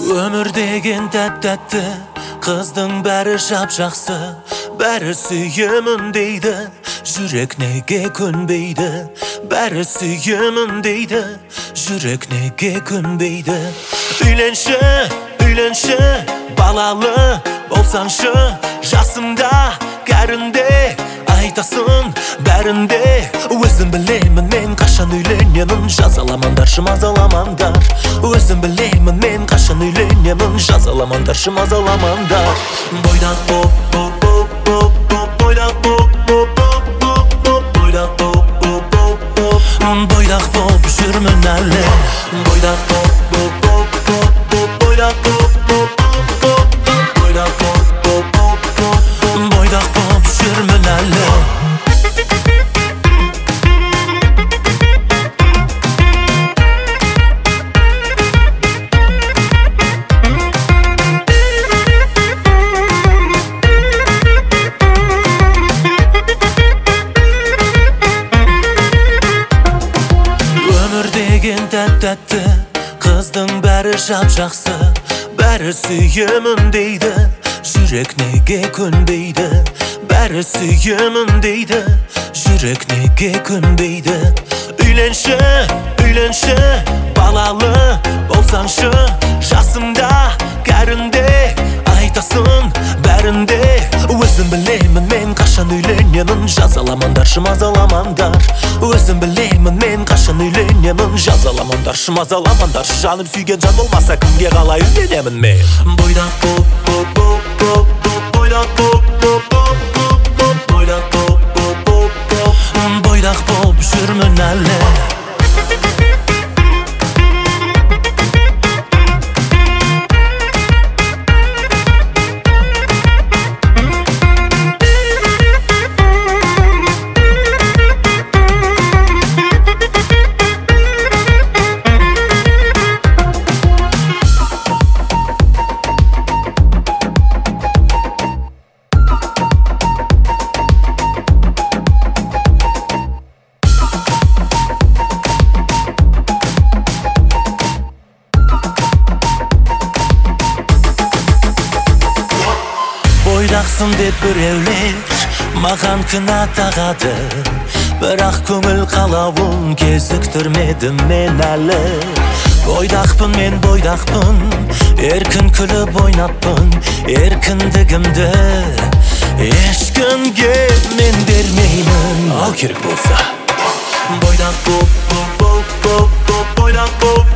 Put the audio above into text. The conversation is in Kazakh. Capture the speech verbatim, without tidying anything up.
Өмір деген тәп-тәтті, қыздың бәрі жап-жақсы, бәрі сүйемін дейді, жүрек неге көнбейді. Бәрі сүйемін дейді, жүрек неге көнбейді. Үйленші, үйленші, балалы болсаңшы, жасымда кәрінде айтасың бәрінде. Өзім білемін мен қашан үйленемін, жазаламандаршы мазаламандар. Өзім білемін мен қашан үйленемін, жазаламандаршы мазаламандар. Бойдақ боп, боп, боп, боп, боп, бойдақ боп, боп, боп, боп, боп, бойдақ боп, боп, боп, боп, бойдақ боп жүрмін әлі. Бойдақ боп, боп, боп, боп, боп, бойдақ боп, боп, боп, боп, бойдақ боп, боп, боп, боп, бойдақ боп жүрмін әлі. Тәп-тәтті, қыздың бәрі жап-жақсы, бәрі сүйемін дейді, жүрек неге көнбейді. Бәрі сүйемін дейді, жүрек неге көнбейді. Үйленші, үйленші, балалы болсаңшы, жасымда кәрінде айтасың бәрінде. Өзім білемін мен қашан үйленемін, жазаламандаршы мазаламандар. Өзім білемін мен қашан үйленемін, жазаламандаршы мазаламандар. Жаным сүйген жан болмаса кімге қалай үйленемін мен. Бойдақ боп, боп, боп, боп, боп, бойдақ боп, боп, боп, боп, боп, бойдақ боп, боп, боп, боп, бойдақ боп жүрмін әлі. Бойдақсың деп біреулер маған кінә тағады, бірақ көңіл қалауын кезіктірмедім мен әлі. Бойдақпын мен бойдақпын, еркін күліп ойнаппын, еркіндігімді ешкімге мен бермеймін. Ал керек болса бойдақ боп, боп, боп, боп, бойдақ боп,